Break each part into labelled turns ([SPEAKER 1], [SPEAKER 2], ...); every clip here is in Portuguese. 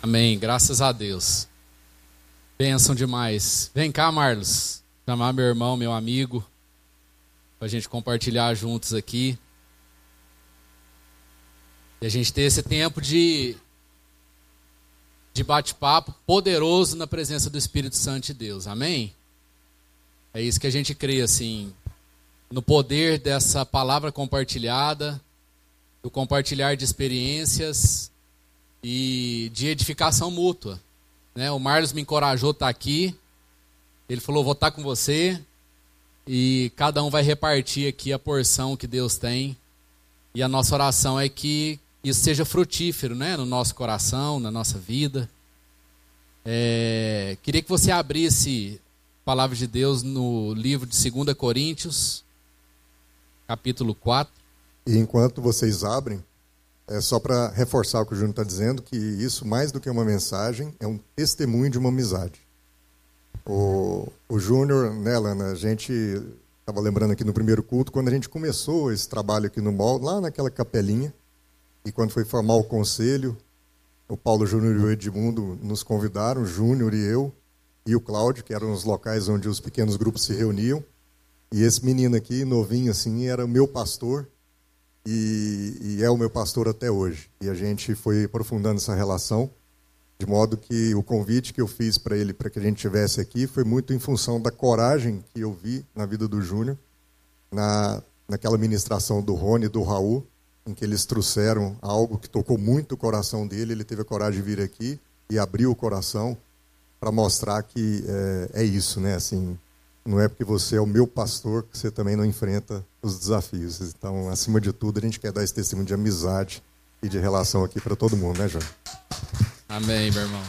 [SPEAKER 1] Amém, graças a Deus. Bênção demais. Vem cá, Marlos, chamar meu irmão, meu amigo, para a gente compartilhar juntos aqui. E a gente ter esse tempo de bate-papo poderoso na presença do Espírito Santo de Deus. Amém? É isso que a gente crê, assim, no poder dessa palavra compartilhada, do compartilhar de experiências e de edificação mútua. Né? O Marlos me encorajou a estar aqui. Ele falou, vou estar com você. E cada um vai repartir aqui a porção que Deus tem. E a nossa oração é que isso seja frutífero, né? No nosso coração, na nossa vida. Queria que você abrisse a palavra de Deus no livro de 2 Coríntios, capítulo 4.
[SPEAKER 2] E enquanto vocês abrem, é só para reforçar o que o Júnior está dizendo, que isso, mais do que uma mensagem, é um testemunho de uma amizade. O Júnior, né, Lana, a gente estava lembrando aqui no primeiro culto, quando a gente começou esse trabalho aqui no mall, lá naquela capelinha, e quando foi formar o conselho, o Paulo Júnior e o Edmundo nos convidaram, o Júnior e eu, e o Cláudio, que eram os locais onde os pequenos grupos se reuniam, e esse menino aqui, novinho assim, era o meu pastor, e é o meu pastor até hoje. E a gente foi aprofundando essa relação, de modo que o convite que eu fiz para ele, para que a gente estivesse aqui, foi muito em função da coragem que eu vi na vida do Júnior, naquela ministração do Rony e do Raul, em que eles trouxeram algo que tocou muito o coração dele. Ele teve a coragem de vir aqui e abrir o coração para mostrar que é isso, né? Assim, não é porque você é o meu pastor que você também não enfrenta os desafios. Então, acima de tudo, a gente quer dar esse testemunho de amizade e de relação aqui para todo mundo, né, João?
[SPEAKER 1] Amém, meu irmão.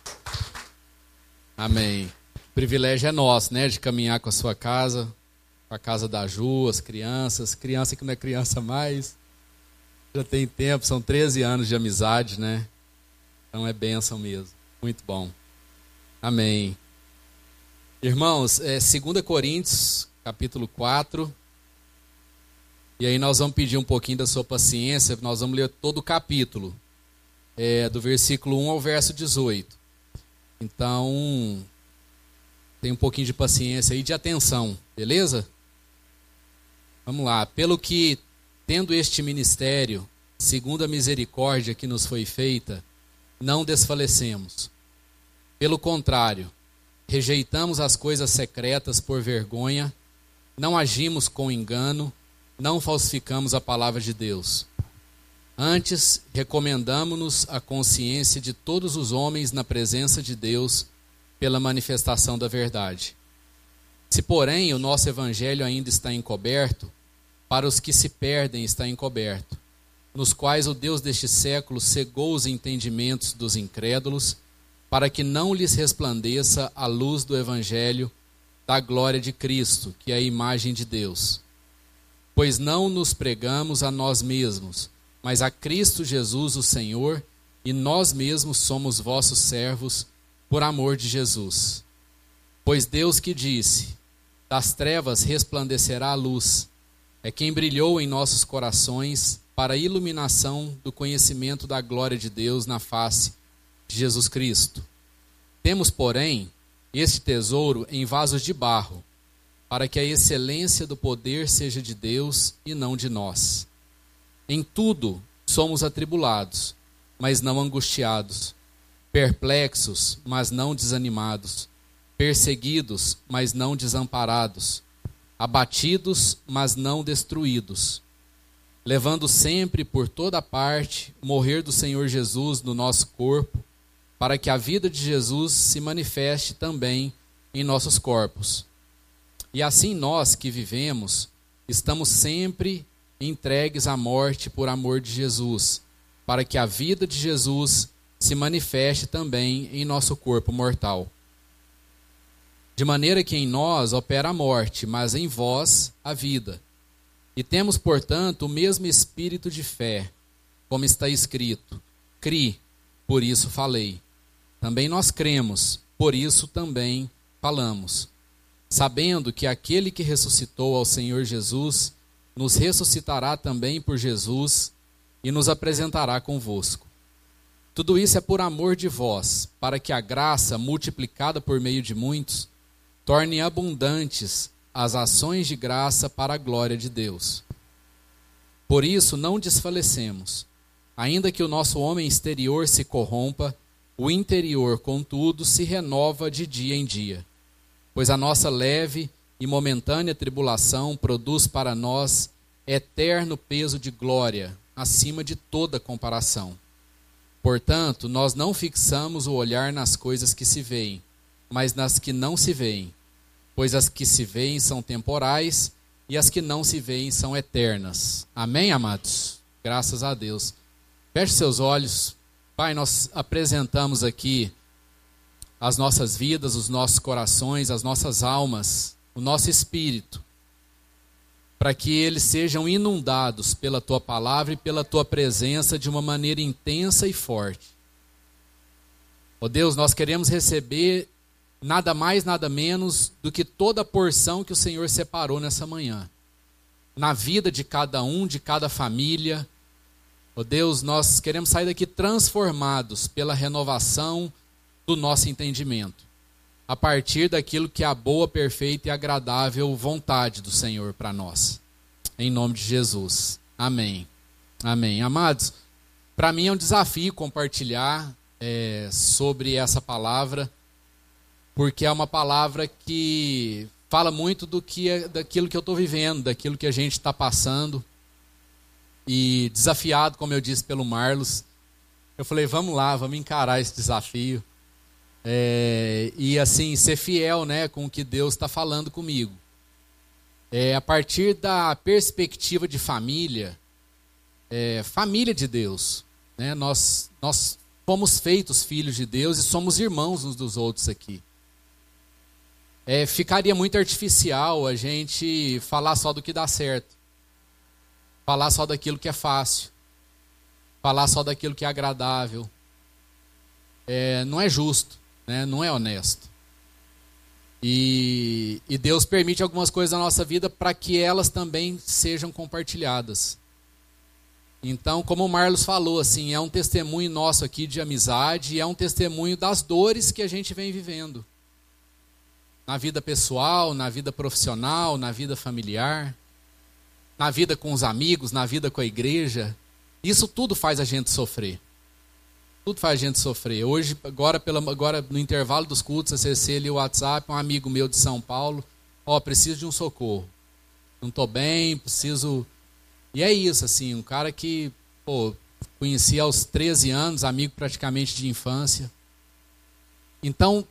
[SPEAKER 1] Amém. O privilégio é nosso, né, de caminhar com a sua casa, com a casa da Ju, as crianças. Criança que não é criança mais, já tem tempo, são 13 anos de amizade, né? Então é bênção mesmo. Muito bom. Amém. Irmãos, 2 Coríntios, capítulo 4. E aí nós vamos pedir um pouquinho da sua paciência, nós vamos ler todo o capítulo, do versículo 1 ao verso 18. Então, tem um pouquinho de paciência e de atenção, beleza? Vamos lá. Pelo que, tendo este ministério, segundo a misericórdia que nos foi feita, não desfalecemos. Pelo contrário, rejeitamos as coisas secretas por vergonha, não agimos com engano, não falsificamos a palavra de Deus. Antes, recomendamo-nos a consciência de todos os homens na presença de Deus pela manifestação da verdade. Se, porém, o nosso evangelho ainda está encoberto, para os que se perdem está encoberto, nos quais o Deus deste século cegou os entendimentos dos incrédulos, para que não lhes resplandeça a luz do evangelho da glória de Cristo, que é a imagem de Deus. Pois não nos pregamos a nós mesmos, mas a Cristo Jesus, o Senhor, e nós mesmos somos vossos servos, por amor de Jesus. Pois Deus que disse, das trevas resplandecerá a luz, é quem brilhou em nossos corações para a iluminação do conhecimento da glória de Deus na face de Jesus Cristo. Temos, porém, este tesouro em vasos de barro, para que a excelência do poder seja de Deus e não de nós. Em tudo somos atribulados, mas não angustiados, perplexos, mas não desanimados, perseguidos, mas não desamparados, abatidos, mas não destruídos, levando sempre por toda parte o morrer do Senhor Jesus no nosso corpo, para que a vida de Jesus se manifeste também em nossos corpos. E assim nós que vivemos, estamos sempre entregues à morte por amor de Jesus, para que a vida de Jesus se manifeste também em nosso corpo mortal. De maneira que em nós opera a morte, mas em vós a vida. E temos, portanto, o mesmo espírito de fé, como está escrito, cri, por isso falei. Também nós cremos, por isso também falamos, sabendo que aquele que ressuscitou ao Senhor Jesus, nos ressuscitará também por Jesus e nos apresentará convosco. Tudo isso é por amor de vós, para que a graça, multiplicada por meio de muitos, torne abundantes as ações de graça para a glória de Deus. Por isso não desfalecemos. Ainda que o nosso homem exterior se corrompa, o interior, contudo, se renova de dia em dia. Pois a nossa leve e momentânea tribulação produz para nós eterno peso de glória, acima de toda comparação. Portanto, nós não fixamos o olhar nas coisas que se veem, mas nas que não se veem. Pois as que se veem são temporais e as que não se veem são eternas. Amém, amados? Graças a Deus. Feche seus olhos. Pai, nós apresentamos aqui as nossas vidas, os nossos corações, as nossas almas, o nosso espírito, para que eles sejam inundados pela Tua palavra e pela Tua presença de uma maneira intensa e forte. Ó Deus, nós queremos receber nada mais, nada menos do que toda a porção que o Senhor separou nessa manhã, na vida de cada um, de cada família. Ó Deus, nós queremos sair daqui transformados pela renovação do nosso entendimento, a partir daquilo que é a boa, perfeita e agradável vontade do Senhor para nós. Em nome de Jesus. Amém. Amém. Amados, para mim é um desafio compartilhar sobre essa palavra, porque é uma palavra que fala muito daquilo que eu estou vivendo, daquilo que a gente está passando. E desafiado, como eu disse pelo Marlos, eu falei, vamos lá, vamos encarar esse desafio. E assim, ser fiel, né, com o que Deus está falando comigo. A partir da perspectiva de família, família de Deus, né, nós fomos feitos filhos de Deus e somos irmãos uns dos outros aqui. Ficaria muito artificial a gente falar só do que dá certo, falar só daquilo que é fácil, falar só daquilo que é agradável. Não é justo, né? Não é honesto. E Deus permite algumas coisas na nossa vida para que elas também sejam compartilhadas. Então, como o Marlos falou, assim, é um testemunho nosso aqui de amizade e é um testemunho das dores que a gente vem vivendo. Na vida pessoal, na vida profissional, na vida familiar, na vida com os amigos, na vida com a igreja. Isso tudo faz a gente sofrer. Tudo faz a gente sofrer. Hoje, agora no intervalo dos cultos, acessei ali o WhatsApp, um amigo meu de São Paulo, preciso de um socorro. Não estou bem, preciso... E é isso, assim, um cara que, conheci aos 13 anos, amigo praticamente de infância. Então,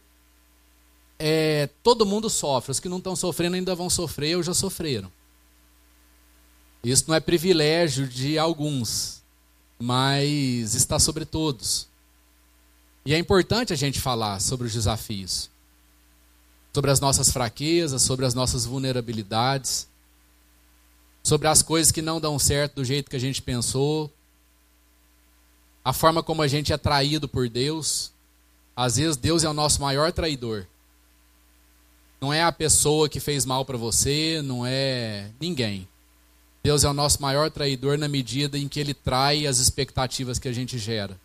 [SPEAKER 1] todo mundo sofre. Os que não estão sofrendo ainda vão sofrer ou já sofreram. Isso não é privilégio de alguns, mas está sobre todos. E é importante a gente falar sobre os desafios, sobre as nossas fraquezas, sobre as nossas vulnerabilidades, sobre as coisas que não dão certo do jeito que a gente pensou, a forma como a gente é traído por Deus. Às vezes Deus é o nosso maior traidor. Não é a pessoa que fez mal para você, não é ninguém. Deus é o nosso maior traidor na medida em que Ele trai as expectativas que a gente gera.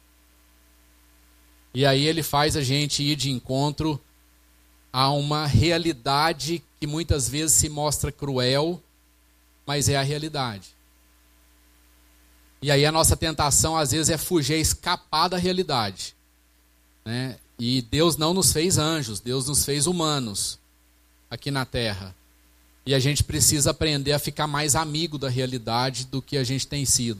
[SPEAKER 1] E aí Ele faz a gente ir de encontro a uma realidade que muitas vezes se mostra cruel, mas é a realidade. E aí a nossa tentação às vezes é fugir, escapar da realidade, né? E Deus não nos fez anjos, Deus nos fez humanos aqui na terra. E a gente precisa aprender a ficar mais amigo da realidade do que a gente tem sido.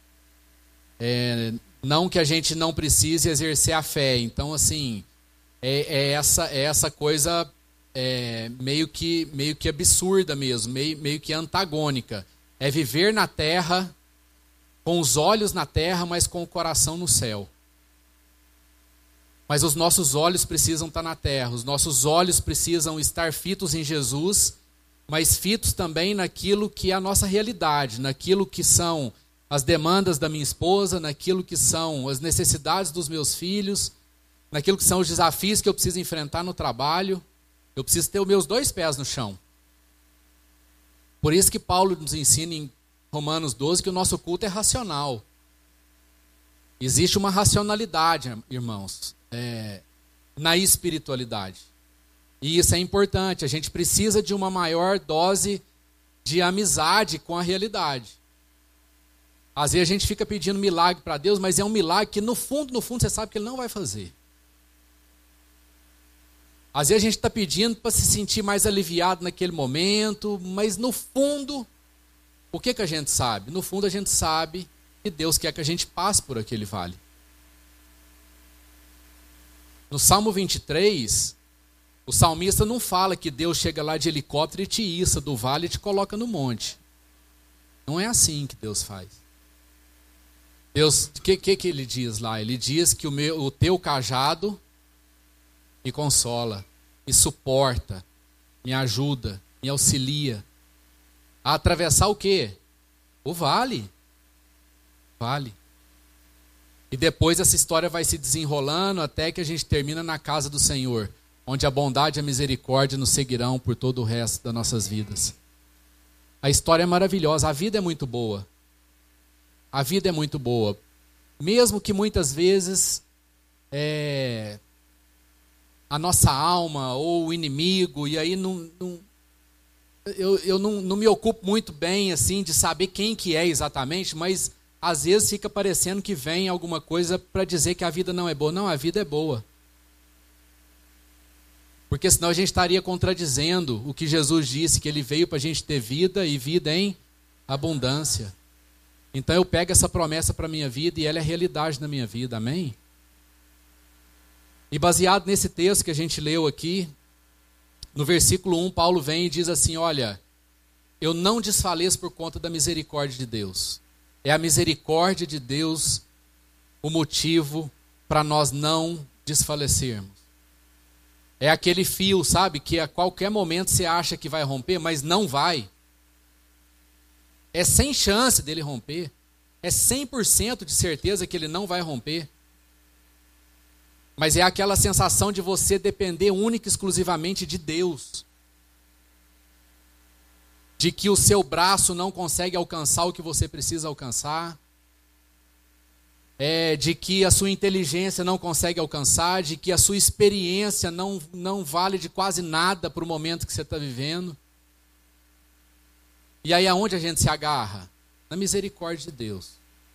[SPEAKER 1] Não que a gente não precise exercer a fé. Então, assim, essa coisa meio que absurda mesmo, meio que antagônica. É viver na terra, com os olhos na terra, mas com o coração no céu. Mas os nossos olhos precisam estar na terra, os nossos olhos precisam estar fitos em Jesus, mas fitos também naquilo que é a nossa realidade, naquilo que são as demandas da minha esposa, naquilo que são as necessidades dos meus filhos, naquilo que são os desafios que eu preciso enfrentar no trabalho. Eu preciso ter os meus 2 pés no chão. Por isso que Paulo nos ensina em Romanos 12 que o nosso culto é racional. Existe uma racionalidade, irmãos, na espiritualidade. E isso é importante. A gente precisa de uma maior dose de amizade com a realidade. Às vezes a gente fica pedindo milagre para Deus, mas é um milagre que no fundo você sabe que Ele não vai fazer. Às vezes a gente está pedindo para se sentir mais aliviado naquele momento, mas no fundo, o que a gente sabe? No fundo a gente sabe que Deus quer que a gente passe por aquele vale. No Salmo 23, o salmista não fala que Deus chega lá de helicóptero e te issa do vale e te coloca no monte. Não é assim que Deus faz. Deus, o que ele diz lá? Ele diz que o teu cajado me consola, me suporta, me ajuda, me auxilia a atravessar o quê? O vale. Vale. E depois essa história vai se desenrolando até que a gente termina na casa do Senhor, onde a bondade e a misericórdia nos seguirão por todo o resto das nossas vidas. A história é maravilhosa, a vida é muito boa. A vida é muito boa. Mesmo que muitas vezes a nossa alma ou o inimigo, e aí eu não me ocupo muito bem assim de saber quem que é exatamente, mas às vezes fica parecendo que vem alguma coisa para dizer que a vida não é boa. Não, a vida é boa. Porque senão a gente estaria contradizendo o que Jesus disse, que Ele veio para a gente ter vida e vida em abundância. Então eu pego essa promessa para a minha vida e ela é realidade na minha vida, amém? E baseado nesse texto que a gente leu aqui, no versículo 1, Paulo vem e diz assim, olha, eu não desfaleço por conta da misericórdia de Deus. É a misericórdia de Deus o motivo para nós não desfalecermos. É aquele fio, sabe, que a qualquer momento você acha que vai romper, mas não vai. É sem chance dele romper. É 100% de certeza que ele não vai romper. Mas é aquela sensação de você depender única e exclusivamente de Deus. De que o seu braço não consegue alcançar o que você precisa alcançar. De que a sua inteligência não consegue alcançar. De que a sua experiência não vale de quase nada para o momento que você está vivendo. E aí aonde a gente se agarra? Na misericórdia de Deus.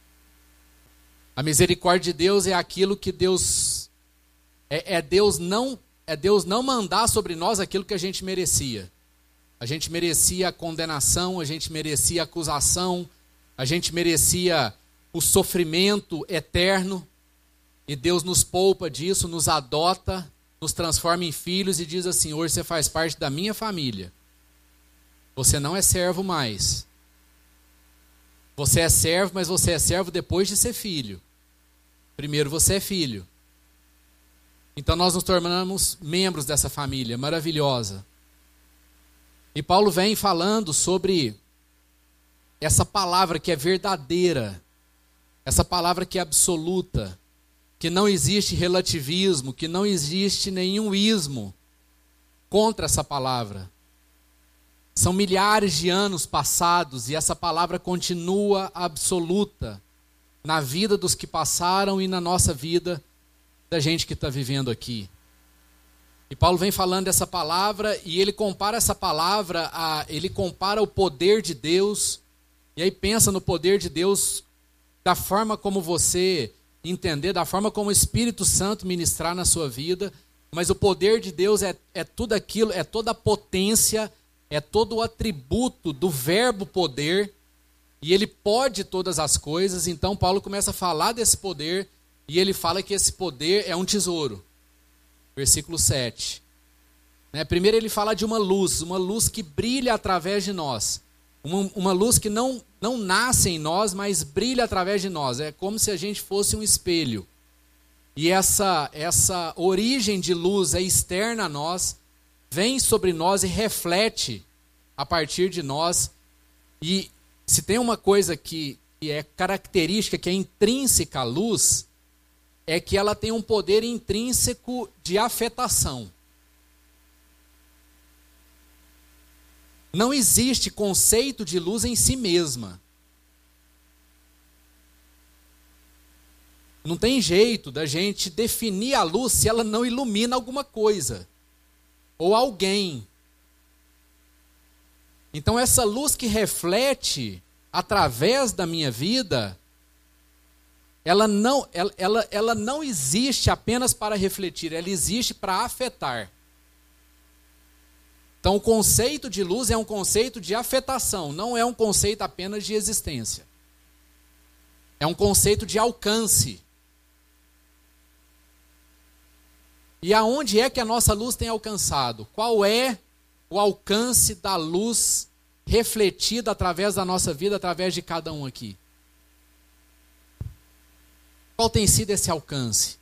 [SPEAKER 1] A misericórdia de Deus é aquilo que Deus... Deus não mandar sobre nós aquilo que a gente merecia. A gente merecia a condenação, a gente merecia a acusação, a gente merecia o sofrimento eterno. E Deus nos poupa disso, nos adota, nos transforma em filhos e diz assim, hoje você faz parte da minha família. Você não é servo mais. Você é servo, mas você é servo depois de ser filho. Primeiro você é filho. Então nós nos tornamos membros dessa família maravilhosa. E Paulo vem falando sobre essa palavra que é verdadeira, essa palavra que é absoluta, que não existe relativismo, que não existe nenhum ismo contra essa palavra. São milhares de anos passados e essa palavra continua absoluta na vida dos que passaram e na nossa vida da gente que está vivendo aqui. E Paulo vem falando dessa palavra e ele compara essa palavra, ele compara o poder de Deus, e aí pensa no poder de Deus da forma como você entender, da forma como o Espírito Santo ministrar na sua vida, mas o poder de Deus é tudo aquilo, é toda a potência, é todo o atributo do verbo poder, e ele pode todas as coisas. Então Paulo começa a falar desse poder, e ele fala que esse poder é um tesouro. Versículo 7. Primeiro ele fala de uma luz que brilha através de nós. Uma luz que não nasce em nós, mas brilha através de nós. É como se a gente fosse um espelho. E essa origem de luz é externa a nós, vem sobre nós e reflete a partir de nós. E se tem uma coisa que é característica, que é intrínseca à luz, é que ela tem um poder intrínseco de afetação. Não existe conceito de luz em si mesma. Não tem jeito da gente definir a luz se ela não ilumina alguma coisa ou alguém. Então essa luz que reflete através da minha vida, ela não existe apenas para refletir, ela existe para afetar. Então o conceito de luz é um conceito de afetação, não é um conceito apenas de existência. É um conceito de alcance. E aonde é que a nossa luz tem alcançado? Qual é o alcance da luz refletida através da nossa vida, através de cada um aqui? Qual tem sido esse alcance?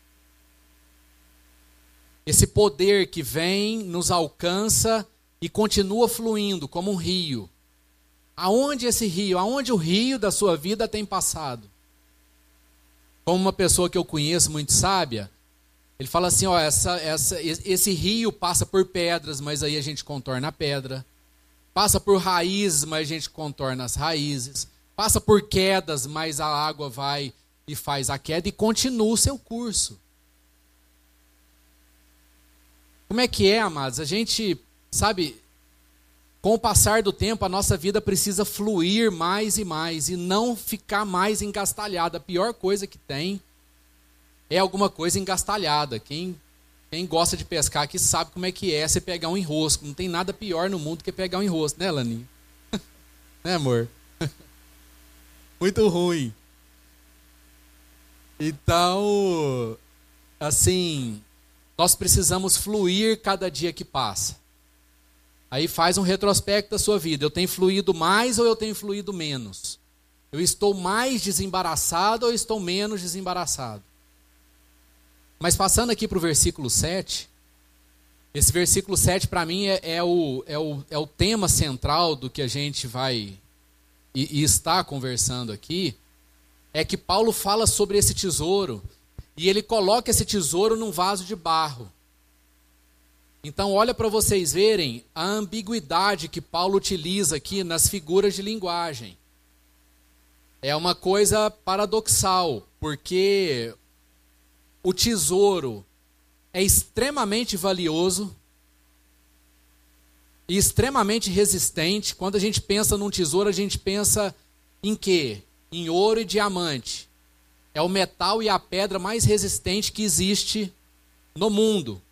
[SPEAKER 1] Esse poder que vem, nos alcança e continua fluindo como um rio. Aonde esse rio, aonde o rio da sua vida tem passado? Como uma pessoa que eu conheço muito sábia, ele fala assim, ó, esse rio passa por pedras, mas aí a gente contorna a pedra. Passa por raízes, mas a gente contorna as raízes. Passa por quedas, mas a água vai e faz a queda e continua o seu curso. Como é que é, amados? A gente, sabe, com o passar do tempo, a nossa vida precisa fluir mais e mais e não ficar mais engastalhada. A pior coisa que tem é alguma coisa engastalhada. Quem gosta de pescar aqui sabe como é que é você pegar um enrosco. Não tem nada pior no mundo que pegar um enrosco, né, Laninha? Né, amor? Muito ruim. Então, assim, nós precisamos fluir cada dia que passa. Aí faz um retrospecto da sua vida. Eu tenho fluído mais ou eu tenho fluído menos? Eu estou mais desembaraçado ou estou menos desembaraçado? Mas passando aqui para o versículo 7, esse versículo 7 para mim é o tema central do que a gente vai e está conversando aqui, é que Paulo fala sobre esse tesouro e ele coloca esse tesouro num vaso de barro. Então olha para vocês verem a ambiguidade que Paulo utiliza aqui nas figuras de linguagem. É uma coisa paradoxal, porque o tesouro é extremamente valioso e extremamente resistente. Quando a gente pensa num tesouro, a gente pensa em quê? Em ouro e diamante. É o metal e a pedra mais resistente que existe no mundo.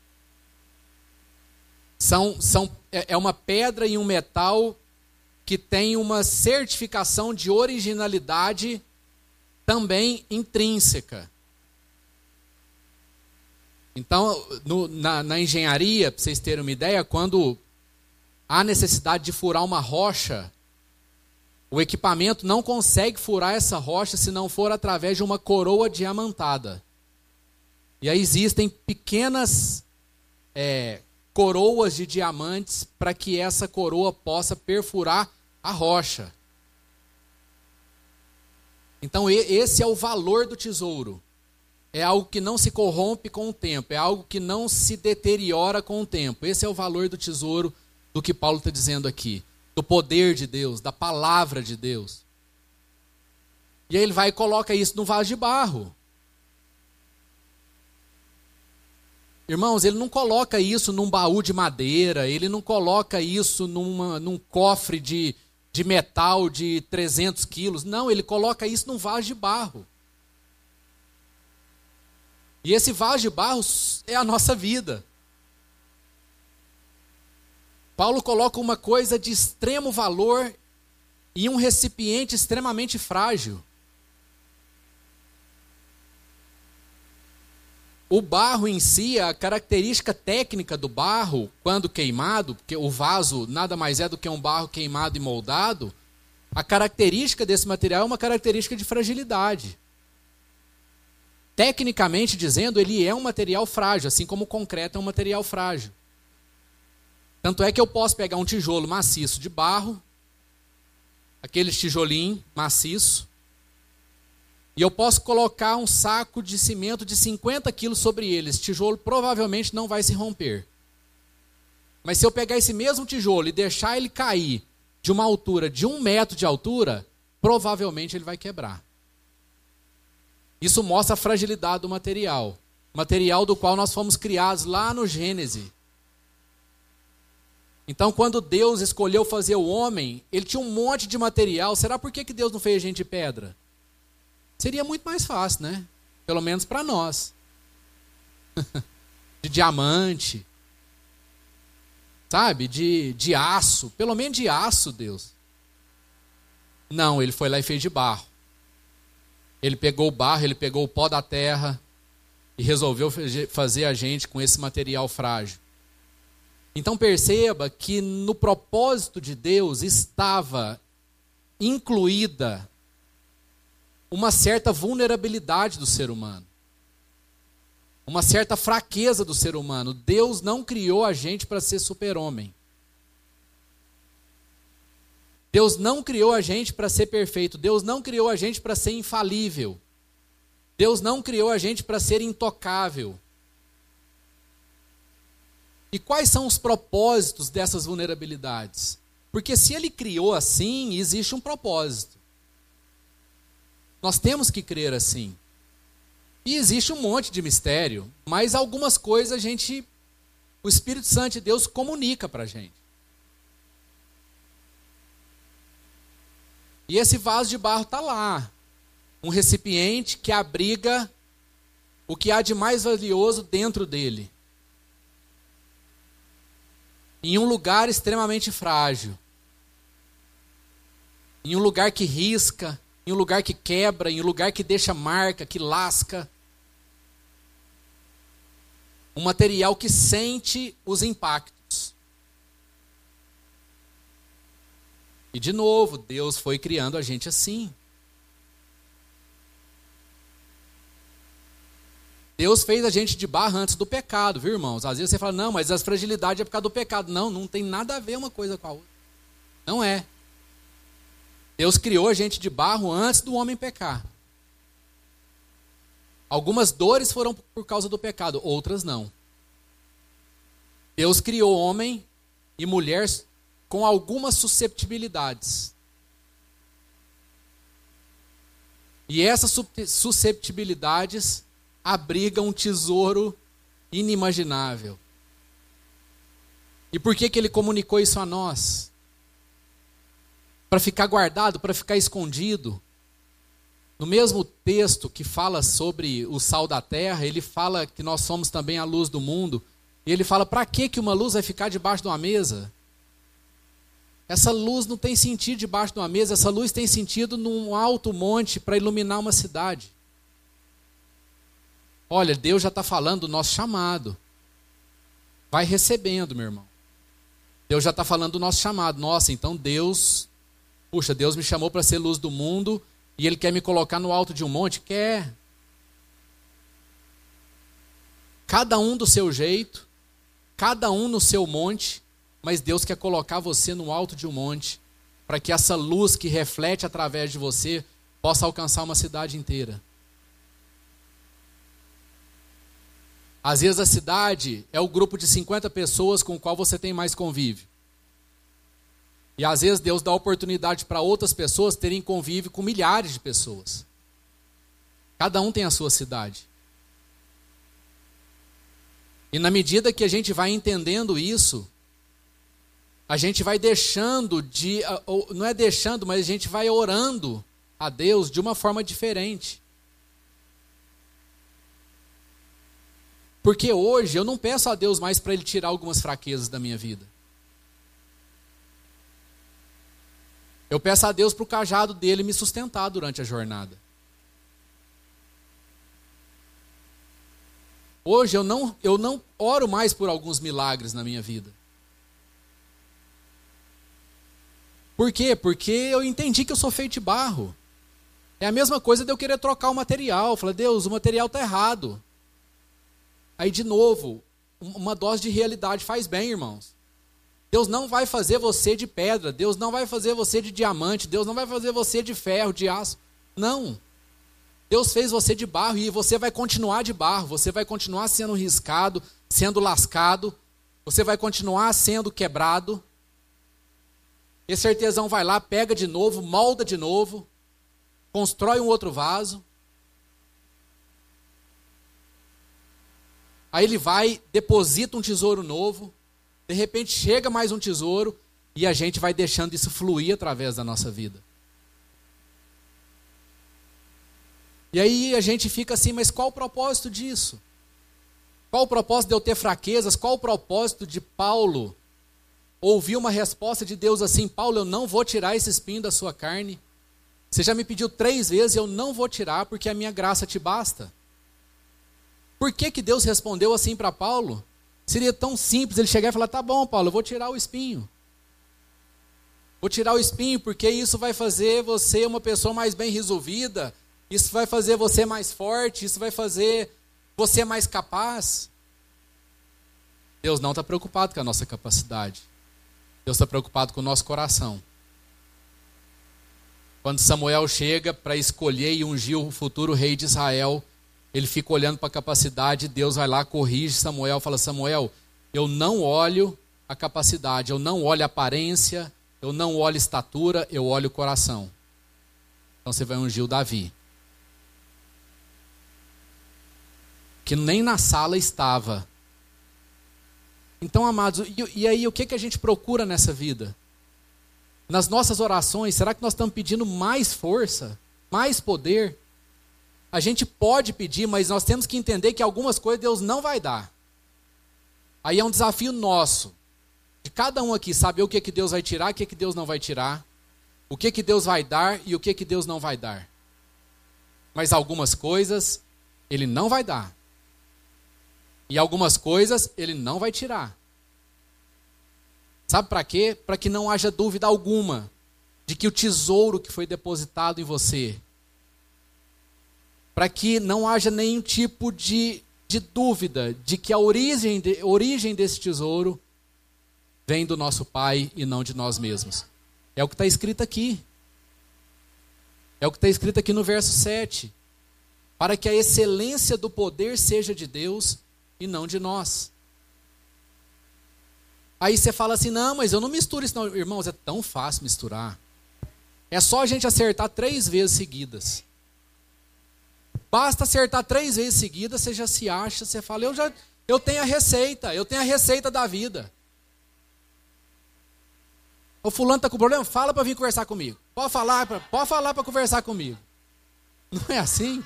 [SPEAKER 1] É uma pedra e um metal que tem uma certificação de originalidade também intrínseca. Então, na engenharia, para vocês terem uma ideia, quando há necessidade de furar uma rocha, o equipamento não consegue furar essa rocha se não for através de uma coroa diamantada. E aí existem pequenas coroas de diamantes para que essa coroa possa perfurar a rocha. Então esse é o valor do tesouro. É algo que não se corrompe com o tempo, é algo que não se deteriora com o tempo. Esse é o valor do tesouro do que Paulo está dizendo aqui. Do poder de Deus, da palavra de Deus. E aí ele vai e coloca isso num vaso de barro. Irmãos, ele não coloca isso num baú de madeira, ele não coloca isso num cofre de metal de 300 quilos. Não, ele coloca isso num vaso de barro. E esse vaso de barro é a nossa vida. Paulo coloca uma coisa de extremo valor em um recipiente extremamente frágil. O barro em si, a característica técnica do barro, quando queimado, porque o vaso nada mais é do que um barro queimado e moldado, a característica desse material é uma característica de fragilidade. Tecnicamente dizendo, ele é um material frágil, assim como o concreto é um material frágil. Tanto é que eu posso pegar um tijolo maciço de barro, aquele tijolinho maciço, e eu posso colocar um saco de cimento de 50 quilos sobre ele. Esse tijolo provavelmente não vai se romper. Mas se eu pegar esse mesmo tijolo e deixar ele cair de uma altura de 1 metro de altura, provavelmente ele vai quebrar. Isso mostra a fragilidade do material. Material do qual nós fomos criados lá no Gênesis. Então, quando Deus escolheu fazer o homem, ele tinha um monte de material. Será por que Deus não fez a gente de pedra? Seria muito mais fácil, né? Pelo menos para nós. De diamante. Sabe? De aço. Pelo menos de aço, Deus. Não, ele foi lá e fez de barro. Ele pegou o barro, ele pegou o pó da terra e resolveu fazer a gente com esse material frágil. Então perceba que no propósito de Deus estava incluída uma certa vulnerabilidade do ser humano. Uma certa fraqueza do ser humano. Deus não criou a gente para ser super-homem. Deus não criou a gente para ser perfeito. Deus não criou a gente para ser infalível. Deus não criou a gente para ser intocável. E quais são os propósitos dessas vulnerabilidades? Porque se ele criou assim, existe um propósito. Nós temos que crer assim. E existe um monte de mistério, mas algumas coisas o Espírito Santo de Deus comunica para a gente. E esse vaso de barro está lá. Um recipiente que abriga o que há de mais valioso dentro dele. Em um lugar extremamente frágil. Em um lugar que risca, em um lugar que quebra, em um lugar que deixa marca, que lasca. Um material que sente os impactos. E de novo, Deus foi criando a gente assim. Deus fez a gente de barro antes do pecado, viu, irmãos? Às vezes você fala, não, mas as fragilidades é por causa do pecado. Não, não tem nada a ver uma coisa com a outra. Não é. Deus criou a gente de barro antes do homem pecar. Algumas dores foram por causa do pecado, outras não. Deus criou homem e mulher com algumas susceptibilidades. E essas susceptibilidades abrigam um tesouro inimaginável. E por que ele comunicou isso a nós? Para ficar guardado, para ficar escondido. No mesmo texto que fala sobre o sal da terra, ele fala que nós somos também a luz do mundo. E ele fala, para que uma luz vai ficar debaixo de uma mesa? Essa luz não tem sentido debaixo de uma mesa, essa luz tem sentido num alto monte para iluminar uma cidade. Olha, Deus já está falando do nosso chamado. Vai recebendo, meu irmão. Deus já está falando do nosso chamado. Nossa, então Deus me chamou para ser luz do mundo e Ele quer me colocar no alto de um monte? Quer. Cada um do seu jeito, cada um no seu monte, mas Deus quer colocar você no alto de um monte, para que essa luz que reflete através de você possa alcançar uma cidade inteira. Às vezes a cidade é o grupo de 50 pessoas com o qual você tem mais convívio. E às vezes Deus dá oportunidade para outras pessoas terem convívio com milhares de pessoas. Cada um tem a sua cidade. E na medida que a gente vai entendendo isso, a gente vai deixando não é deixando, mas a gente vai orando a Deus de uma forma diferente. Porque hoje eu não peço a Deus mais para Ele tirar algumas fraquezas da minha vida. Eu peço a Deus para o cajado dele me sustentar durante a jornada. Hoje eu não oro mais por alguns milagres na minha vida. Por quê? Porque eu entendi que eu sou feito de barro. É a mesma coisa de eu querer trocar o material. Falar, Deus, o material está errado. Aí, de novo, uma dose de realidade faz bem, irmãos. Deus não vai fazer você de pedra. Deus não vai fazer você de diamante. Deus não vai fazer você de ferro, de aço. Não. Deus fez você de barro e você vai continuar de barro. Você vai continuar sendo riscado, sendo lascado. Você vai continuar sendo quebrado. Esse artesão vai lá, pega de novo, molda de novo, constrói um outro vaso. Aí ele vai, deposita um tesouro novo, de repente chega mais um tesouro, e a gente vai deixando isso fluir através da nossa vida. E aí a gente fica assim, mas qual o propósito disso? Qual o propósito de eu ter fraquezas? Qual o propósito de Paulo ouvir uma resposta de Deus assim: Paulo, eu não vou tirar esse espinho da sua carne. Você já me pediu 3 vezes, eu não vou tirar porque a minha graça te basta. Por que Deus respondeu assim para Paulo? Seria tão simples ele chegar e falar: tá bom, Paulo, eu vou tirar o espinho. Vou tirar o espinho porque isso vai fazer você uma pessoa mais bem resolvida, isso vai fazer você mais forte, isso vai fazer você mais capaz. Deus não está preocupado com a nossa capacidade. Deus está preocupado com o nosso coração. Quando Samuel chega para escolher e ungir o futuro rei de Israel, ele fica olhando para a capacidade, Deus vai lá, corrige Samuel, fala: Samuel, eu não olho a capacidade, eu não olho a aparência, eu não olho a estatura, eu olho o coração. Então você vai ungir o Davi. Que nem na sala estava. Então, amados, e aí o que a gente procura nessa vida? Nas nossas orações, será que nós estamos pedindo mais força, mais poder? A gente pode pedir, mas nós temos que entender que algumas coisas Deus não vai dar. Aí é um desafio nosso, de cada um aqui, saber o que Deus vai tirar, o que Deus não vai tirar, o que Deus vai dar e o que Deus não vai dar. Mas algumas coisas Ele não vai dar. E algumas coisas Ele não vai tirar. Sabe para quê? Para que não haja dúvida alguma de que o tesouro que foi depositado em você, para que não haja nenhum tipo de dúvida de que a origem desse tesouro vem do nosso Pai e não de nós mesmos. É o que está escrito aqui. É o que está escrito aqui no verso 7. Para que a excelência do poder seja de Deus e não de nós. Aí você fala assim: não, mas eu não misturo isso não. Irmãos, é tão fácil misturar. É só a gente acertar 3 vezes seguidas. Basta acertar 3 vezes seguidas, você já se acha, você fala: eu tenho a receita da vida. O fulano está com problema? Fala para vir conversar comigo. Pode falar para conversar comigo. Não é assim?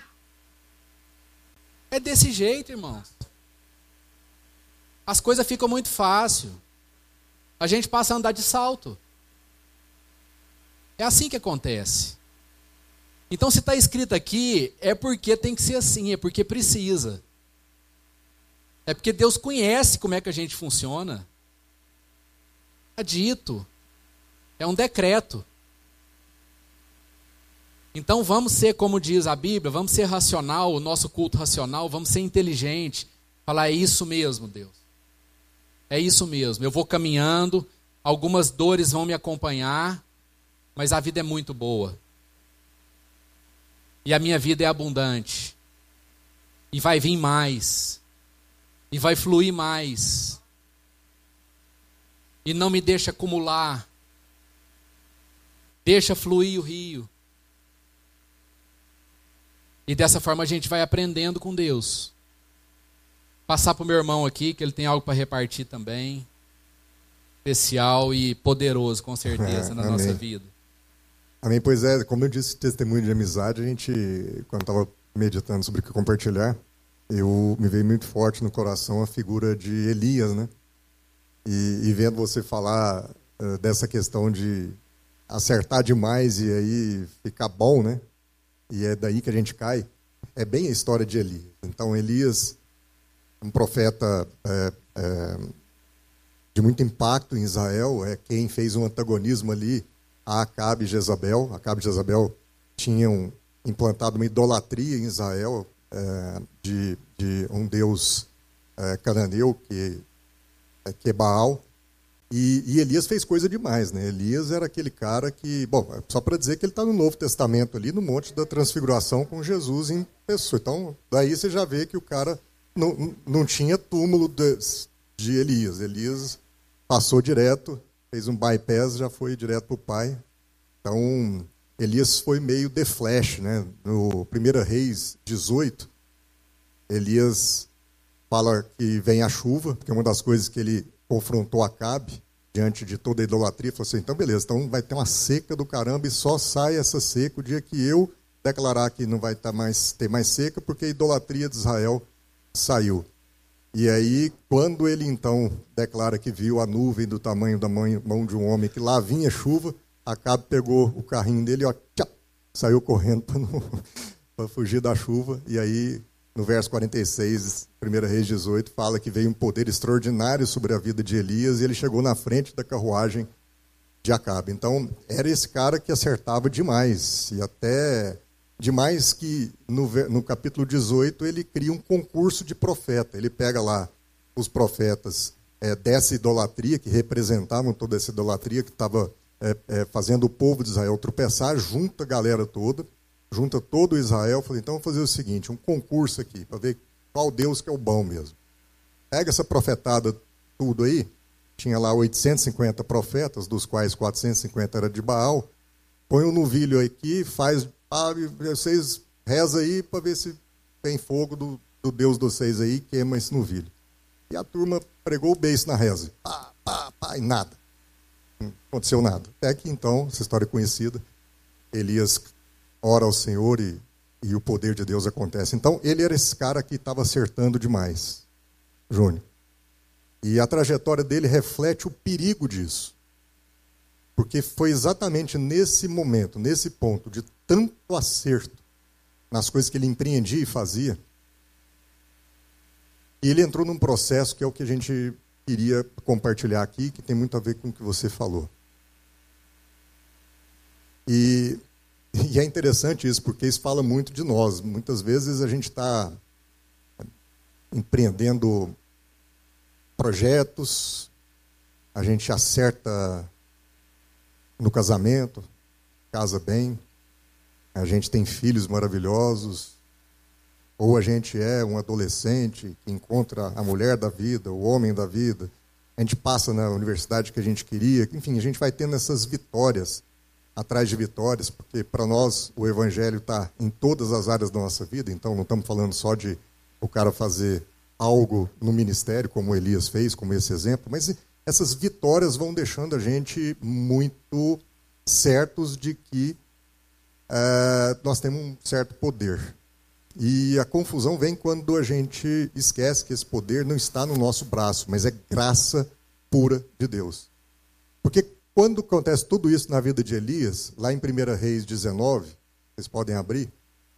[SPEAKER 1] É desse jeito, irmãos. As coisas ficam muito fáceis. A gente passa a andar de salto. É assim que acontece. Então, se está escrito aqui, é porque tem que ser assim, é porque precisa. É porque Deus conhece como é que a gente funciona. É dito. É um decreto. Então vamos ser, como diz a Bíblia, vamos ser racional, o nosso culto racional, vamos ser inteligente. Falar: é isso mesmo, Deus. É isso mesmo. Eu vou caminhando, algumas dores vão me acompanhar, mas a vida é muito boa. E a minha vida é abundante. E vai vir mais. E vai fluir mais. E não me deixa acumular. Deixa fluir o rio. E dessa forma a gente vai aprendendo com Deus. Passar para o meu irmão aqui, que ele tem algo para repartir também. Especial e poderoso, com certeza, na
[SPEAKER 2] amém.
[SPEAKER 1] nossa vida.
[SPEAKER 2] Amém. Pois é, como eu disse, testemunho de amizade, a gente, quando estava meditando sobre o que compartilhar, me veio muito forte no coração a figura de Elias, né? E vendo você falar dessa questão de acertar demais e aí ficar bom, né? E é daí que a gente cai. É bem a história de Elias. Então, Elias, um profeta de muito impacto em Israel, é quem fez um antagonismo ali a Acabe e Jezabel. Acabe e Jezabel tinham implantado uma idolatria em Israel de um deus cananeu, que é Baal. E Elias fez coisa demais, né? Elias era aquele cara que... Bom, só para dizer que ele está no Novo Testamento ali, no Monte da Transfiguração com Jesus em pessoa. Então, daí você já vê que o cara não tinha túmulo de Elias. Elias passou direto, fez um bypass, já foi direto para o pai. Então, Elias foi meio The Flash, né? No 1 Reis 18, Elias fala que vem a chuva, porque é uma das coisas que ele confrontou Acabe diante de toda a idolatria. Falou assim, então beleza, então vai ter uma seca do caramba e só sai essa seca o dia que eu declarar que não vai ter mais seca, porque a idolatria de Israel saiu. E aí, quando ele então declara que viu a nuvem do tamanho da mão de um homem, que lá vinha chuva, Acabe pegou o carrinho dele e saiu correndo para fugir da chuva. E aí, no verso 46, 1 Reis 18, fala que veio um poder extraordinário sobre a vida de Elias e ele chegou na frente da carruagem de Acabe. Então, era esse cara que acertava demais. E até demais que no capítulo 18 ele cria um concurso de profeta. Ele pega lá os profetas dessa idolatria, que representavam toda essa idolatria que estava fazendo o povo de Israel tropeçar, junta a galera toda, junta todo Israel, fala, então vamos fazer o seguinte, um concurso aqui, para ver qual Deus que é o bom mesmo. Pega essa profetada tudo aí, tinha lá 850 profetas, dos quais 450 era de Baal, põe um novilho aqui, vocês rezam aí para ver se tem fogo do Deus de vocês aí, queima esse novilho. E a turma pregou o beiço na reza, e nada. Não aconteceu nada. Até que então, essa história é conhecida, Elias ora ao Senhor e o poder de Deus acontece. Então, ele era esse cara que estava acertando demais, Júnior. E a trajetória dele reflete o perigo disso. Porque foi exatamente nesse momento, nesse ponto de tanto acerto nas coisas que ele empreendia e fazia, e ele entrou num processo que é o que a gente queria compartilhar aqui, que tem muito a ver com o que você falou. E é interessante isso, porque isso fala muito de nós. Muitas vezes a gente está empreendendo projetos, a gente acerta no casamento, casa bem, a gente tem filhos maravilhosos, ou a gente é um adolescente que encontra a mulher da vida, o homem da vida, a gente passa na universidade que a gente queria, enfim, a gente vai tendo essas vitórias, atrás de vitórias, porque para nós o evangelho está em todas as áreas da nossa vida, então não estamos falando só de o cara fazer algo no ministério, como Elias fez, como esse exemplo, mas essas vitórias vão deixando a gente muito certos de que nós temos um certo poder. E a confusão vem quando a gente esquece que esse poder não está no nosso braço, mas é graça pura de Deus. Porque quando acontece tudo isso na vida de Elias, lá em 1 Reis 19, vocês podem abrir,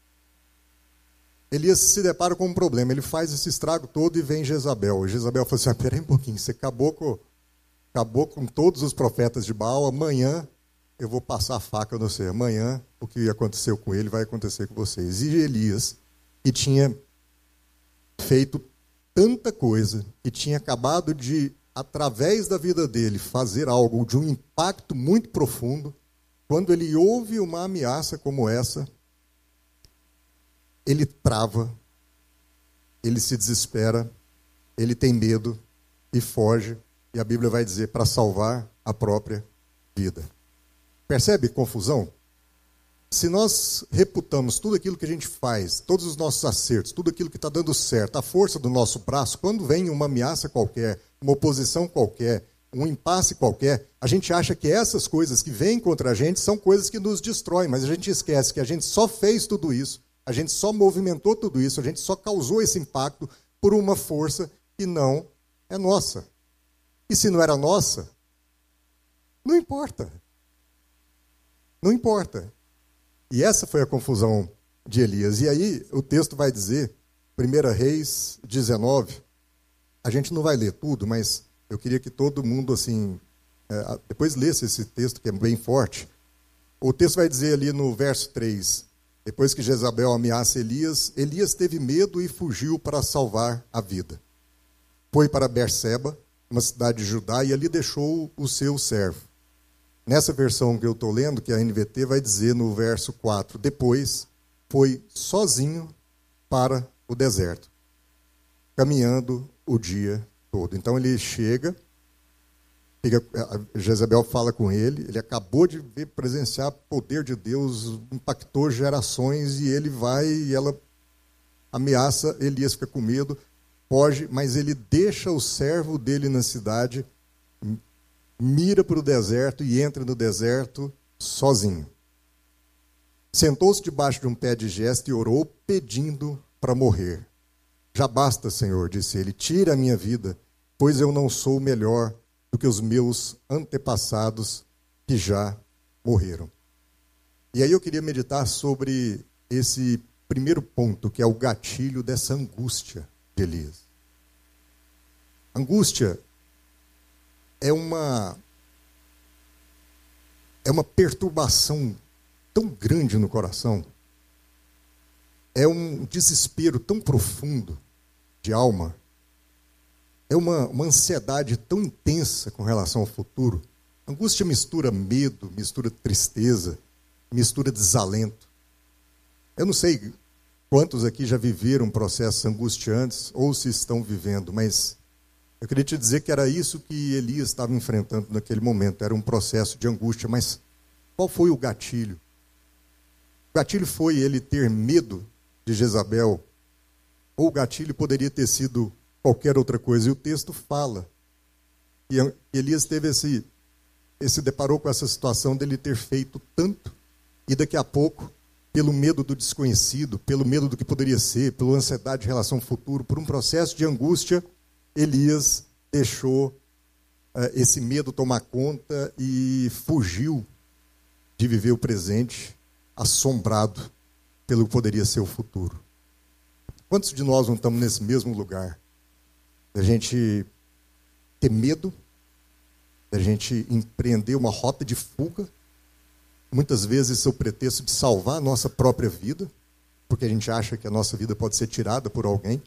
[SPEAKER 2] Elias se depara com um problema, ele faz esse estrago todo e vem Jezabel. E Jezabel fala assim, peraí um pouquinho, você acabou com todos os profetas de Baal, amanhã eu vou passar a faca no você. Amanhã o que aconteceu com ele vai acontecer com vocês. E Elias, que tinha feito tanta coisa, que tinha acabado de, através da vida dele, fazer algo de um impacto muito profundo, quando ele ouve uma ameaça como essa, ele trava, ele se desespera, ele tem medo e foge, e a Bíblia vai dizer, para salvar a própria vida. Percebe confusão? Se nós reputamos tudo aquilo que a gente faz, todos os nossos acertos, tudo aquilo que está dando certo, a força do nosso braço, quando vem uma ameaça qualquer, uma oposição qualquer, um impasse qualquer, a gente acha que essas coisas que vêm contra a gente são coisas que nos destroem, mas a gente esquece que a gente só fez tudo isso, a gente só movimentou tudo isso, a gente só causou esse impacto por uma força que não é nossa. E se não era nossa, não importa. Não importa. E essa foi a confusão de Elias. E aí o texto vai dizer, 1 Reis 19, a gente não vai ler tudo, mas eu queria que todo mundo, assim, depois lesse esse texto, que é bem forte. O texto vai dizer ali no verso 3, depois que Jezabel ameaça Elias, Elias teve medo e fugiu para salvar a vida. Foi para Berseba, uma cidade de Judá, e ali deixou o seu servo. Nessa versão que eu estou lendo, que é a NVT, vai dizer no verso 4, depois foi sozinho para o deserto, caminhando o dia todo. Então ele chega, Jezabel fala com ele acabou de presenciar o poder de Deus, impactou gerações, e ele vai e ela ameaça, Elias fica com medo, foge, mas ele deixa o servo dele na cidade, mira para o deserto e entra no deserto sozinho. Sentou-se debaixo de um pé de gesto e orou, pedindo para morrer. Já basta, Senhor, disse ele, tira a minha vida, pois eu não sou melhor do que os meus antepassados que já morreram. E aí eu queria meditar sobre esse primeiro ponto, que é o gatilho dessa angústia de Elias. Angústia é uma perturbação tão grande no coração, é um desespero tão profundo de alma, é uma ansiedade tão intensa com relação ao futuro. Angústia mistura medo, mistura tristeza, mistura desalento. Eu não sei quantos aqui já viveram processos angustiantes ou se estão vivendo, mas eu queria te dizer que era isso que Elias estava enfrentando naquele momento, era um processo de angústia. Mas qual foi o gatilho? O gatilho foi ele ter medo de Jezabel, ou o gatilho poderia ter sido qualquer outra coisa. E o texto fala que Elias teve se deparou com essa situação dele ter feito tanto, e daqui a pouco, pelo medo do desconhecido, pelo medo do que poderia ser, pela ansiedade em relação ao futuro, por um processo de angústia, Elias deixou esse medo tomar conta e fugiu de viver o presente, assombrado pelo que poderia ser o futuro. Quantos de nós não estamos nesse mesmo lugar? Da gente ter medo, da gente empreender uma rota de fuga, muitas vezes é o pretexto de salvar a nossa própria vida, porque a gente acha que a nossa vida pode ser tirada por alguém.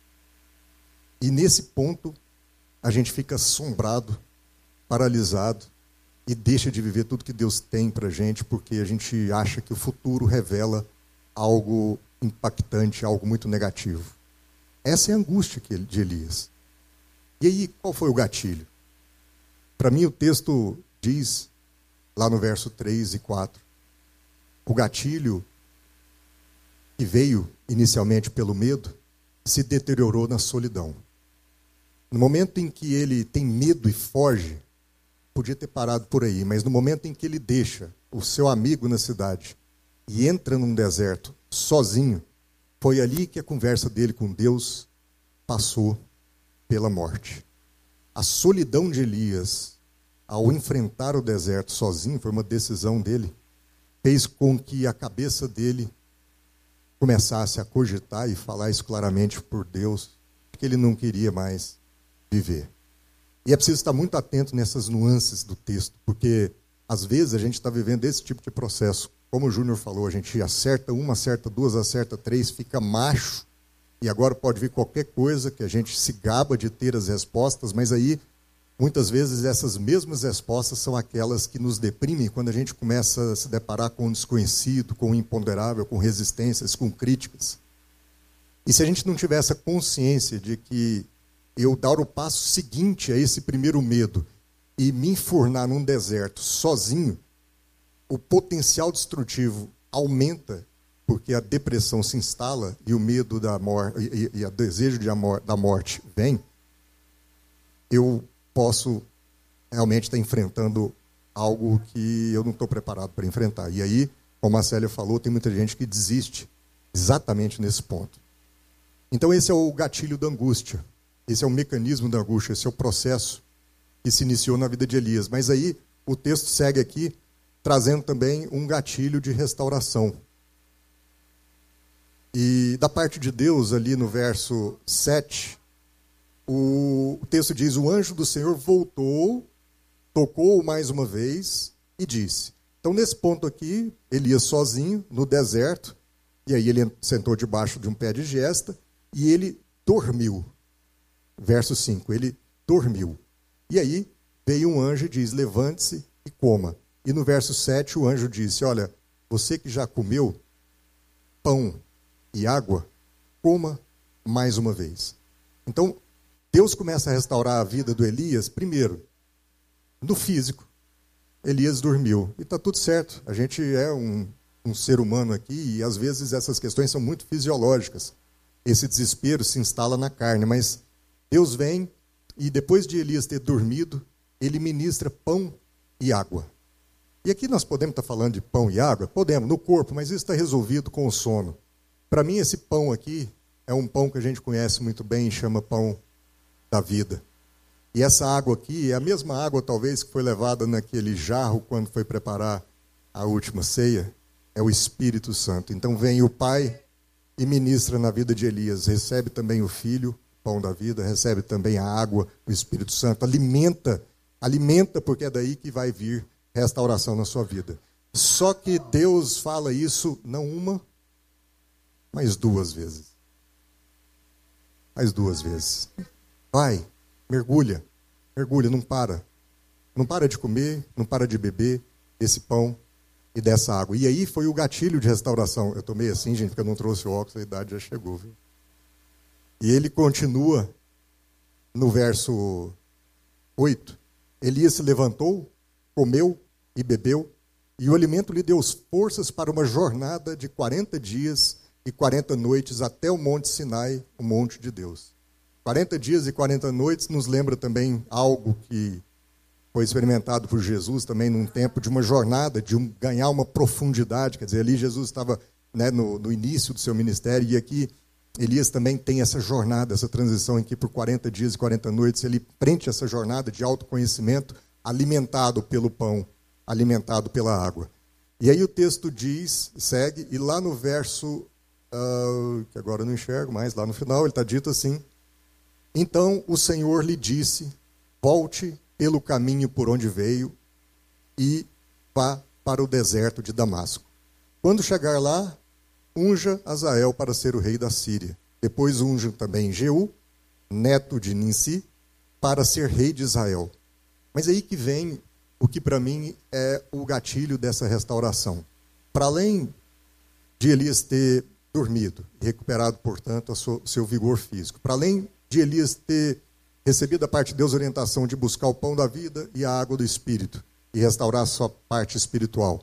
[SPEAKER 2] E nesse ponto, a gente fica assombrado, paralisado, e deixa de viver tudo que Deus tem para a gente, porque a gente acha que o futuro revela algo impactante, algo muito negativo. Essa é a angústia de Elias. E aí, qual foi o gatilho? Para mim, o texto diz, lá no verso 3 e 4, o gatilho que veio inicialmente pelo medo, se deteriorou na solidão. No momento em que ele tem medo e foge, podia ter parado por aí, mas no momento em que ele deixa o seu amigo na cidade e entra num deserto sozinho, foi ali que a conversa dele com Deus passou pela morte. A solidão de Elias, ao enfrentar o deserto sozinho, foi uma decisão dele, fez com que a cabeça dele começasse a cogitar e falar isso claramente por Deus, que ele não queria mais viver. E é preciso estar muito atento nessas nuances do texto, porque às vezes a gente está vivendo esse tipo de processo. Como o Júnior falou, a gente acerta uma, acerta duas, acerta três, fica macho, e agora pode vir qualquer coisa que a gente se gaba de ter as respostas, mas aí, muitas vezes, essas mesmas respostas são aquelas que nos deprimem quando a gente começa a se deparar com o desconhecido, com o imponderável, com resistências, com críticas. E se a gente não tiver essa consciência de que eu dar o passo seguinte a esse primeiro medo e me enfurnar num deserto sozinho, o potencial destrutivo aumenta, porque a depressão se instala e o medo da morte e o desejo da morte vem, eu posso realmente estar enfrentando algo que eu não estou preparado para enfrentar. E aí, como a Célia falou, tem muita gente que desiste exatamente nesse ponto. Então esse é o gatilho da angústia. Esse é o mecanismo da angústia, esse é o processo que se iniciou na vida de Elias. Mas aí o texto segue aqui, trazendo também um gatilho de restauração. E da parte de Deus, ali no verso 7, o texto diz, o anjo do Senhor voltou, tocou mais uma vez e disse. Então nesse ponto aqui, Elias sozinho, no deserto, e aí ele sentou debaixo de um pé de gesta, e ele dormiu. Verso 5, ele dormiu. E aí veio um anjo e diz, levante-se e coma. E no verso 7 o anjo disse, olha, você que já comeu pão e água, coma mais uma vez. Então, Deus começa a restaurar a vida do Elias, primeiro, no físico. Elias dormiu. E está tudo certo. A gente é um ser humano aqui e às vezes essas questões são muito fisiológicas. esse desespero se instala na carne. Mas Deus vem e depois de Elias ter dormido, ele ministra pão e água. E aqui nós podemos estar falando de pão e água? Podemos, no corpo, mas isso está resolvido com o sono. Para mim, esse pão aqui é um pão que a gente conhece muito bem e chama pão da vida. E essa água aqui é a mesma água, talvez, que foi levada naquele jarro quando foi preparar a última ceia. É o Espírito Santo. Então vem o Pai e ministra na vida de Elias. Recebe também o Filho, pão da vida, recebe também a água, o Espírito Santo. Alimenta, porque é daí que vai vir restauração na sua vida. Só que Deus fala isso não uma, mas duas vezes. Mais duas vezes. Vai, mergulha, não para. Não para de comer, não para de beber esse pão e dessa água. E aí foi o gatilho de restauração. Eu tomei assim, gente, porque eu não trouxe o óculos, a idade já chegou, viu? E ele continua no verso 8. Elias se levantou, comeu e bebeu, e o alimento lhe deu forças para uma jornada de 40 dias e 40 noites até o Monte Sinai, o monte de Deus. 40 dias e 40 noites nos lembra também algo que foi experimentado por Jesus também num tempo de uma jornada, de ganhar uma profundidade. Quer dizer, ali Jesus estava, né, no início do seu ministério, e aqui Elias também tem essa jornada, essa transição em que por 40 dias e 40 noites ele preenche essa jornada de autoconhecimento, alimentado pelo pão, alimentado pela água. E aí o texto diz, segue, e lá no verso, que agora eu não enxergo mais, lá no final ele está dito assim: então o Senhor lhe disse, volte pelo caminho por onde veio e vá para o deserto de Damasco. Quando chegar lá, unja Azael para ser o rei da Síria. Depois unja também Jeú, neto de Ninsi, para ser rei de Israel. Mas aí que vem o que para mim é o gatilho dessa restauração. Para além de Elias ter dormido e recuperado, portanto, o seu vigor físico, para além de Elias ter recebido da parte de Deus a orientação de buscar o pão da vida e a água do Espírito e restaurar a sua parte espiritual,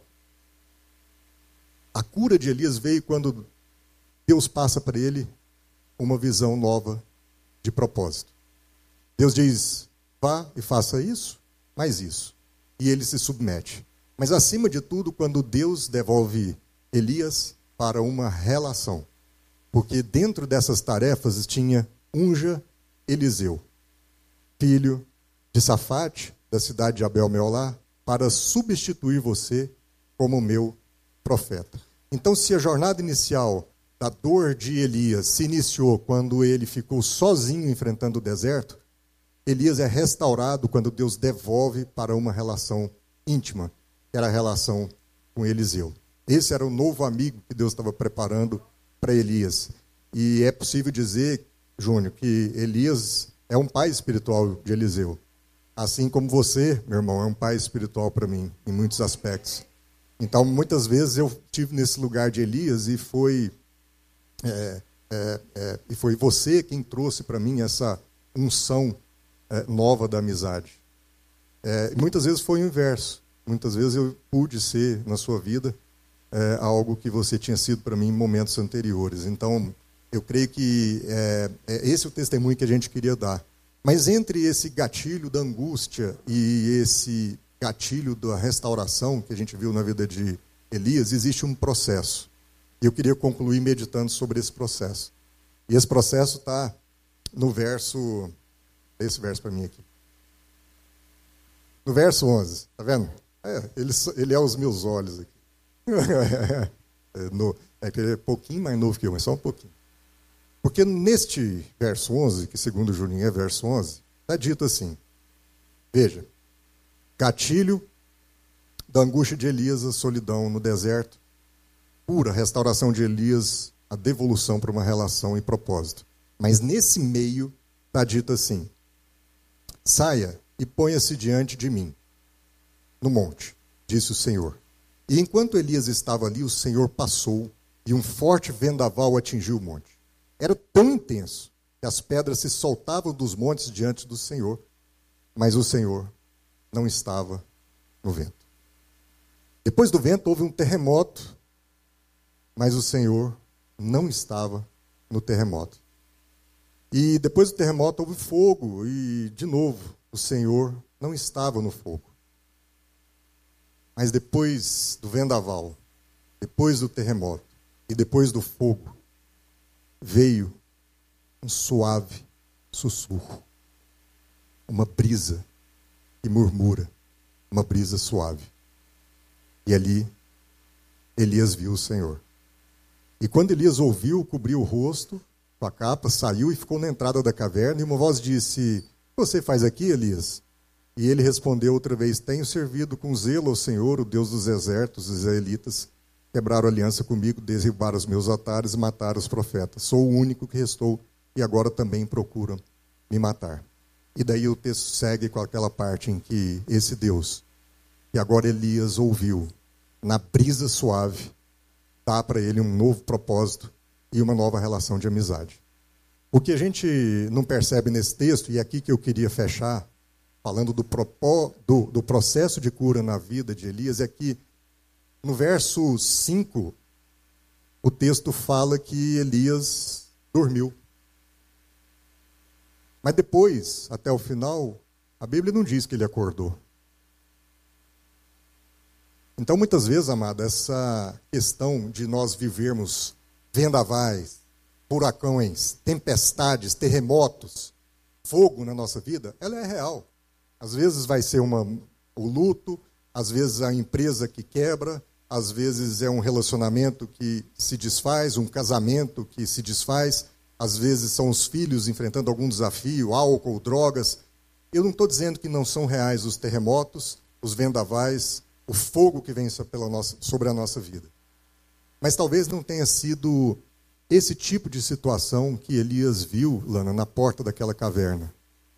[SPEAKER 2] a cura de Elias veio quando Deus passa para ele uma visão nova de propósito. Deus diz, vá e faça isso, mais isso. E ele se submete. Mas acima de tudo, quando Deus devolve Elias para uma relação. Porque dentro dessas tarefas tinha unja Eliseu, filho de Safate, da cidade de Abel-Meolá, para substituir você como meu profeta. Então, se a jornada inicial da dor de Elias se iniciou quando ele ficou sozinho enfrentando o deserto, Elias é restaurado quando Deus devolve para uma relação íntima, que era a relação com Eliseu. Esse era o novo amigo que Deus estava preparando para Elias. E é possível dizer, Júnior, que Elias é um pai espiritual de Eliseu. Assim como você, meu irmão, é um pai espiritual para mim, em muitos aspectos. Então, muitas vezes eu estive nesse lugar de Elias e foi você quem trouxe para mim essa unção nova da amizade. Muitas vezes foi o inverso. Muitas vezes eu pude ser, na sua vida, algo que você tinha sido para mim em momentos anteriores. Então, eu creio que esse é o testemunho que a gente queria dar. Mas entre esse gatilho da angústia e esse gatilho da restauração que a gente viu na vida de Elias, existe um processo. E eu queria concluir meditando sobre esse processo. E esse processo está no verso... Esse verso para mim aqui. No verso 11, está vendo? Ele é os meus olhos aqui. Ele é um pouquinho mais novo que eu, mas só um pouquinho. Porque neste verso 11, que segundo Julinho é verso 11, está dito assim, veja, gatilho da angústia de Elias, a solidão no deserto, pura restauração de Elias, a devolução para uma relação e propósito. Mas nesse meio está dito assim, saia e ponha-se diante de mim, no monte, disse o Senhor. E enquanto Elias estava ali, o Senhor passou e um forte vendaval atingiu o monte. Era tão intenso que as pedras se soltavam dos montes diante do Senhor, mas o Senhor não estava no vento. Depois do vento houve um terremoto, mas o Senhor não estava no terremoto. E depois do terremoto houve fogo, e de novo o Senhor não estava no fogo. Mas depois do vendaval, depois do terremoto e depois do fogo, veio um suave sussurro, uma brisa que murmura, uma brisa suave. E ali Elias viu o Senhor. E quando Elias ouviu, cobriu o rosto com a capa, saiu e ficou na entrada da caverna, e uma voz disse: "O que você faz aqui, Elias?" E ele respondeu outra vez: "Tenho servido com zelo ao Senhor, o Deus dos exércitos. Os israelitas quebraram aliança comigo, derribaram os meus altares e mataram os profetas. Sou o único que restou e agora também procuram me matar." E daí o texto segue com aquela parte em que esse Deus, que agora Elias ouviu, na brisa suave, dá para ele um novo propósito e uma nova relação de amizade. O que a gente não percebe nesse texto, e é aqui que eu queria fechar, falando do processo de cura na vida de Elias, é que no verso 5, o texto fala que Elias dormiu. Mas depois, até o final, a Bíblia não diz que ele acordou. Então, muitas vezes, amado, essa questão de nós vivermos vendavais, furacões, tempestades, terremotos, fogo na nossa vida, ela é real. Às vezes vai ser o luto, às vezes a empresa que quebra, às vezes é um relacionamento que se desfaz, um casamento que se desfaz, às vezes são os filhos enfrentando algum desafio, álcool, drogas. Eu não estou dizendo que não são reais os terremotos, os vendavais, o fogo que vem sobre a nossa vida. Mas talvez não tenha sido esse tipo de situação que Elias viu, Lana, na porta daquela caverna.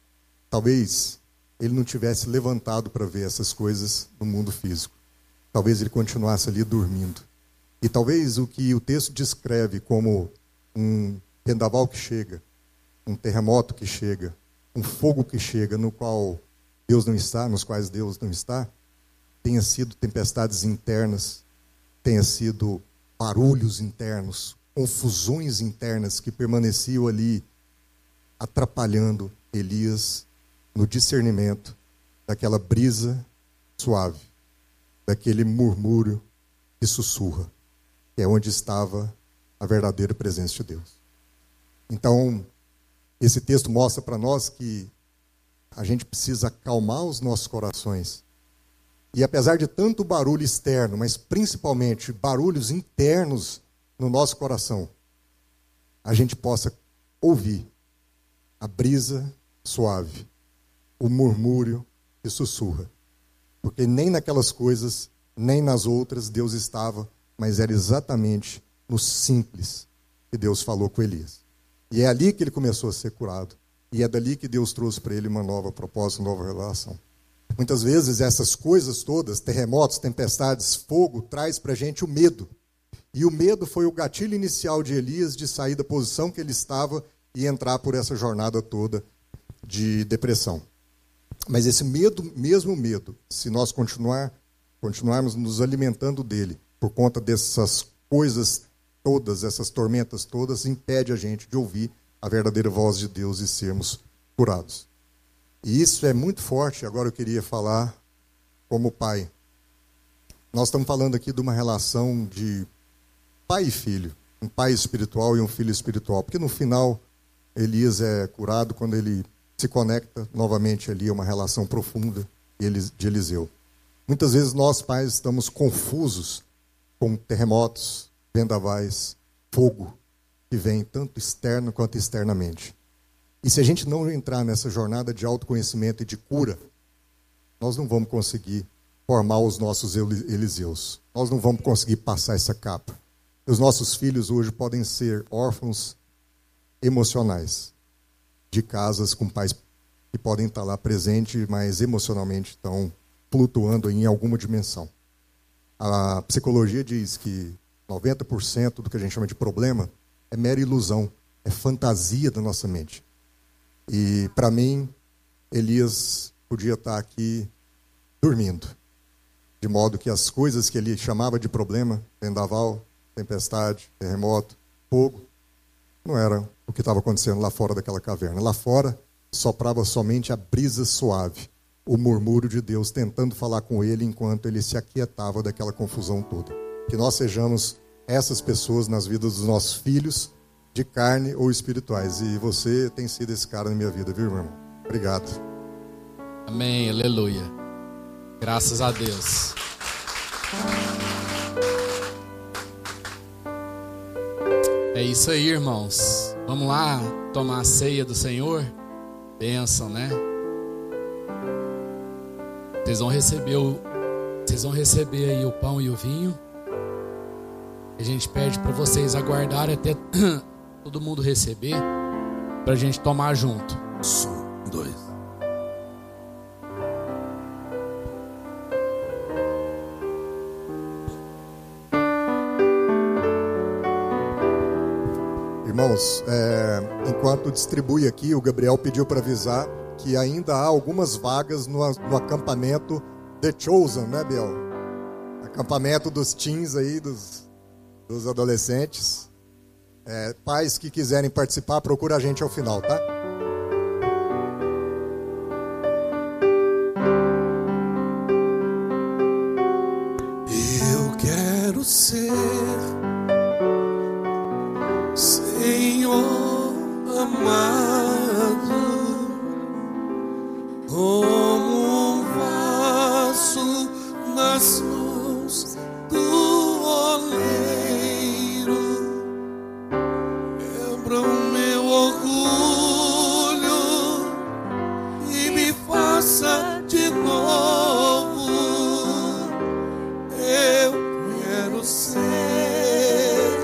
[SPEAKER 2] Talvez ele não tivesse levantado para ver essas coisas no mundo físico. Talvez ele continuasse ali dormindo. E talvez o que o texto descreve como um vendaval que chega, um terremoto que chega, um fogo que chega, no qual Deus não está, nos quais Deus não está, tenha sido tempestades internas, tenha sido barulhos internos, confusões internas que permaneciam ali, atrapalhando Elias no discernimento daquela brisa suave, daquele murmúrio que sussurra, que é onde estava a verdadeira presença de Deus. Então, esse texto mostra para nós que a gente precisa acalmar os nossos corações. E apesar de tanto barulho externo, mas principalmente barulhos internos no nosso coração, a gente possa ouvir a brisa suave, o murmúrio que sussurra. Porque nem naquelas coisas, nem nas outras Deus estava, mas era exatamente no simples que Deus falou com Elias. E é ali que ele começou a ser curado. E é dali que Deus trouxe para ele uma nova proposta, uma nova relação. Muitas vezes essas coisas todas, terremotos, tempestades, fogo, traz para a gente o medo. E o medo foi o gatilho inicial de Elias de sair da posição que ele estava e entrar por essa jornada toda de depressão. Mas esse medo, mesmo medo, se nós continuarmos nos alimentando dele, por conta dessas coisas todas, essas tormentas todas, impede a gente de ouvir a verdadeira voz de Deus e sermos curados. E isso é muito forte. Agora eu queria falar como pai. Nós estamos falando aqui de uma relação de pai e filho, um pai espiritual e um filho espiritual, porque no final Elias é curado quando ele se conecta novamente ali a uma relação profunda de Eliseu. Muitas vezes nós pais estamos confusos com terremotos, vendavais, fogo, que vem tanto externo quanto externamente. E se a gente não entrar nessa jornada de autoconhecimento e de cura, nós não vamos conseguir formar os nossos Eliseus. Nós não vamos conseguir passar essa capa. Os nossos filhos hoje podem ser órfãos emocionais, de casas com pais que podem estar lá presentes, mas emocionalmente estão flutuando em alguma dimensão. A psicologia diz que 90% do que a gente chama de problema é mera ilusão, é fantasia da nossa mente. E, para mim, Elias podia estar aqui dormindo, de modo que as coisas que ele chamava de problema, vendaval, tempestade, terremoto, fogo, não era o que estava acontecendo lá fora daquela caverna. Lá fora soprava somente a brisa suave, o murmúrio de Deus tentando falar com ele enquanto ele se aquietava daquela confusão toda. Que nós sejamos essas pessoas nas vidas dos nossos filhos, de carne ou espirituais. E você tem sido esse cara na minha vida, viu, meu irmão? Obrigado.
[SPEAKER 1] Amém, aleluia. Graças a Deus. É isso aí, irmãos. Vamos lá tomar a ceia do Senhor? Bênção, né? Vocês vão receber aí o pão e o vinho. A gente pede para vocês aguardarem até todo mundo receber, para a gente tomar junto. 1, 2.
[SPEAKER 2] Irmãos, enquanto distribui aqui, o Gabriel pediu para avisar que ainda há algumas vagas no acampamento The Chosen, né, Biel? Acampamento dos teens aí, dos adolescentes. Pais que quiserem participar, procura a gente ao final, tá?
[SPEAKER 3] Eu quero ser Senhor amado, como um vaso nas mãos do oleiro. Quebra o meu orgulho e me faça de novo. Eu quero ser,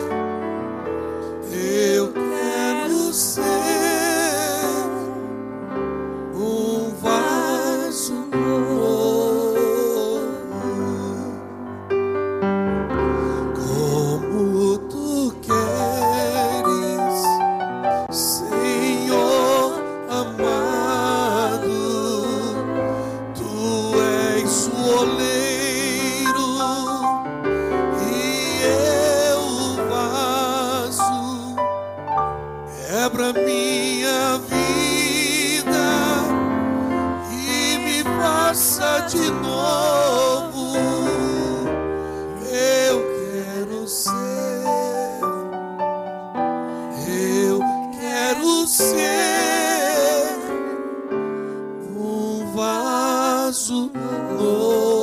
[SPEAKER 3] eu quero ser um vaso novo. Como tu queres, Senhor amado, tu és o oleiro e eu o vaso. Quebra minha vida e me faça de novo. Eu quero ser, eu quero ser um vaso novo.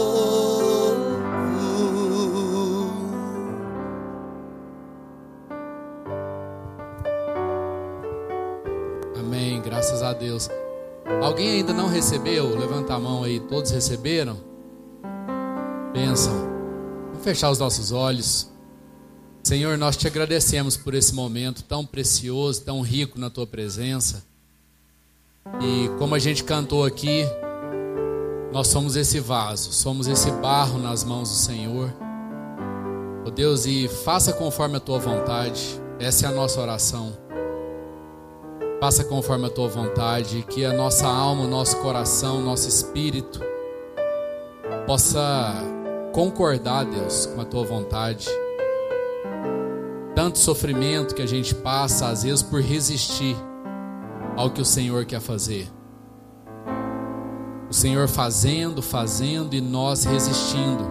[SPEAKER 1] Amém, graças a Deus. Alguém ainda não recebeu? Levanta a mão aí, todos receberam? Bênção. Vamos fechar os nossos olhos. Senhor, nós te agradecemos por esse momento tão precioso, tão rico na tua presença. E como a gente cantou aqui, nós somos esse vaso, somos esse barro nas mãos do Senhor. Ó Deus, e faça conforme a tua vontade. Essa é a nossa oração. Faça conforme a tua vontade, que a nossa alma, o nosso coração, o nosso espírito possa concordar, Deus, com a tua vontade. Tanto sofrimento que a gente passa, às vezes, por resistir ao que o Senhor quer fazer. O Senhor fazendo e nós resistindo.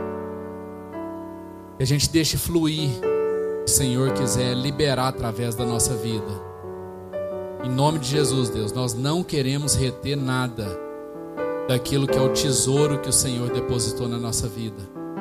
[SPEAKER 1] Que a gente deixe fluir o que o Senhor quiser liberar através da nossa vida. Em nome de Jesus, Deus, nós não queremos reter nada daquilo que é o tesouro que o Senhor depositou na nossa vida.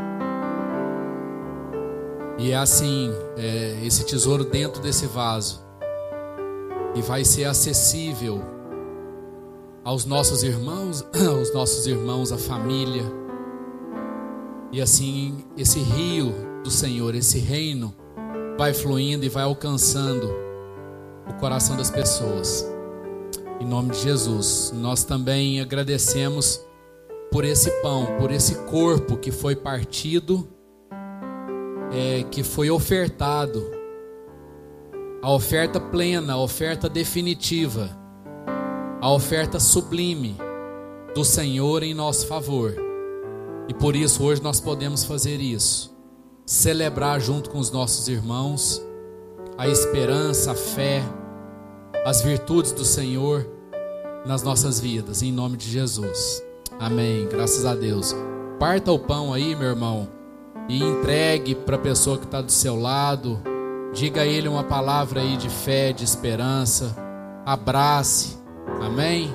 [SPEAKER 1] E é assim, esse tesouro dentro desse vaso, e vai ser acessível aos nossos irmãos, a família. E assim, esse rio do Senhor, esse reino, vai fluindo e vai alcançando o coração das pessoas. Em nome de Jesus, nós também agradecemos por esse pão, por esse corpo que foi partido, que foi ofertado, a oferta plena, a oferta definitiva, a oferta sublime do Senhor em nosso favor. E por isso hoje nós podemos fazer isso, celebrar junto com os nossos irmãos a esperança, a fé, as virtudes do Senhor nas nossas vidas, em nome de Jesus. Amém, graças a Deus. Parta o pão aí, meu irmão, e entregue para a pessoa que está do seu lado. Diga a ele uma palavra aí de fé, de esperança. Abrace, amém?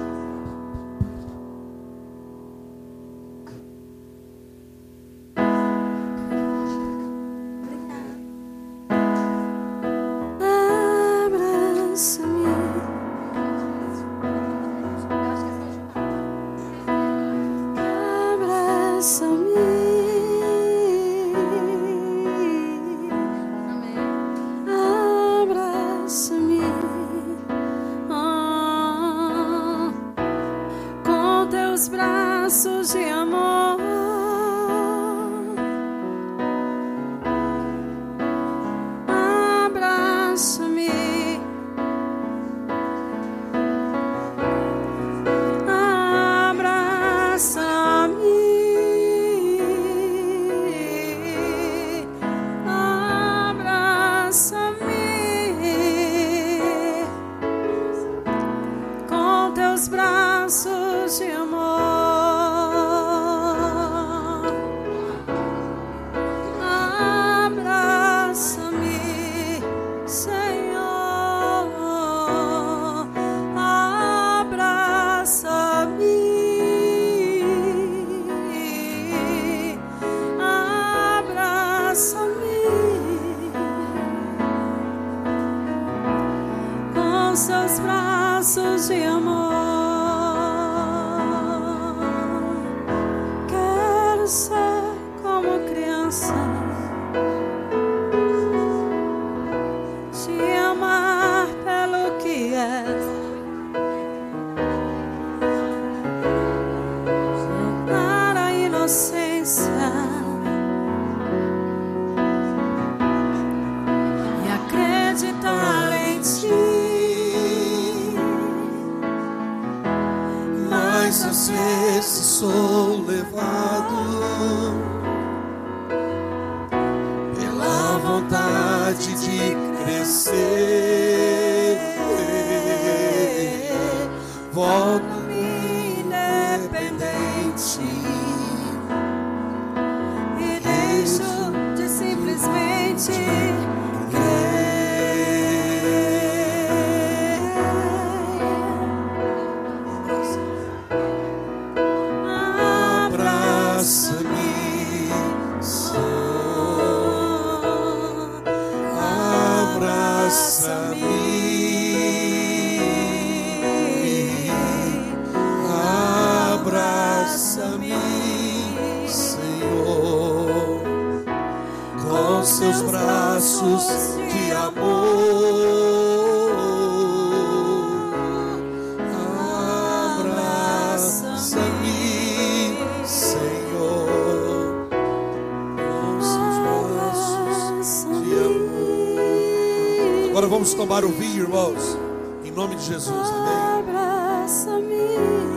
[SPEAKER 3] Agora vamos tomar o vinho, irmãos, em nome de Jesus, amém?
[SPEAKER 4] Abraça-me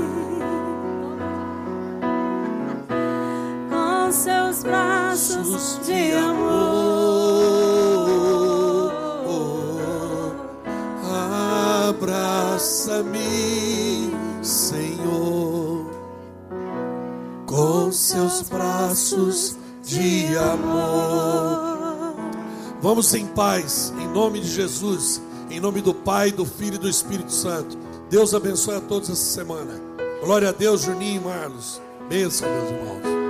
[SPEAKER 4] com seus braços de amor.
[SPEAKER 3] Abraça-me, Senhor, com seus braços de amor. Vamos em paz, em nome de Jesus, em nome do Pai, do Filho e do Espírito Santo. Deus abençoe a todos essa semana. Glória a Deus, Juninho e Marlos. Bênção, meus irmãos.